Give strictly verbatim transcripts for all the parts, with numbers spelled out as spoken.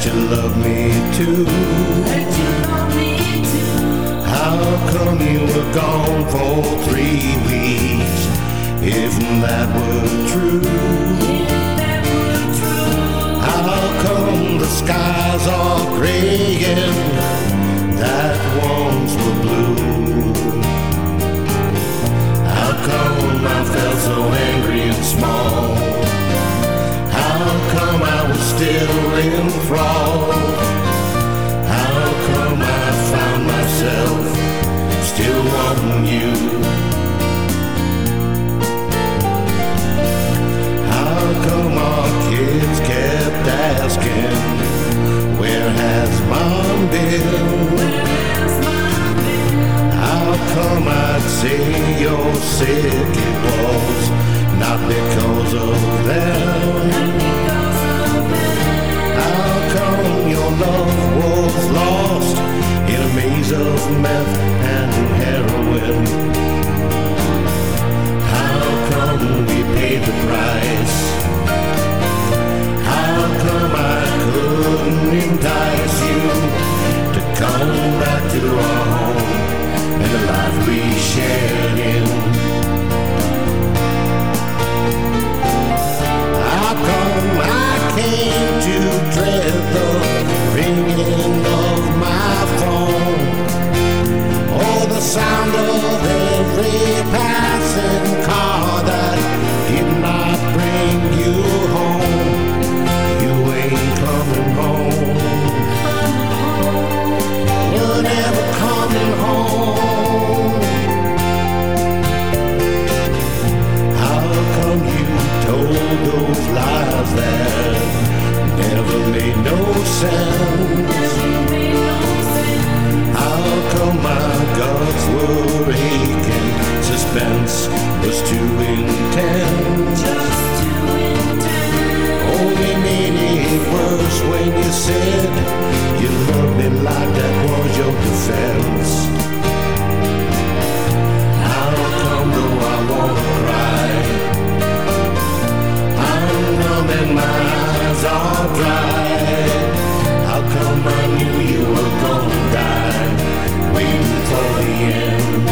you love me too? That you love me too. How come you were gone for three weeks? If that were true, If that were true. how come the skies are gray and that once were blue? How come I felt so angry and small? How come I was still enthralled? How come I found myself still wanting you? How come our kids kept asking, where has mom been? Where has mom been? How come I'd say you're sick? It was not because of them. Not because of them. How come your love was lost in a maze of meth and heroin? How come we paid the price? How come I couldn't entice you to come back to our home and the life we shared in? How come I came to dread the ringing of my phone, or the sound of every passing car that did not bring you home? You ain't coming home. You're never coming home. How come you told those lies that never made no sense? Never made no sense. How come my guts were aching? Suspense was too intense. Just too intense. Only made it worse when you said you loved me like that was your defense. How come though I wanna cry, I'm numb and my eyes are dry? How come I knew you were gonna die, waiting for the end?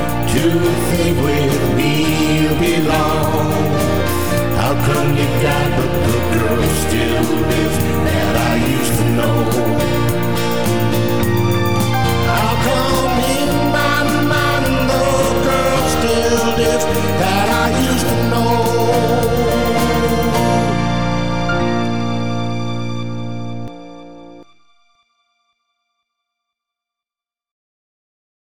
Think with me you belong. How come you got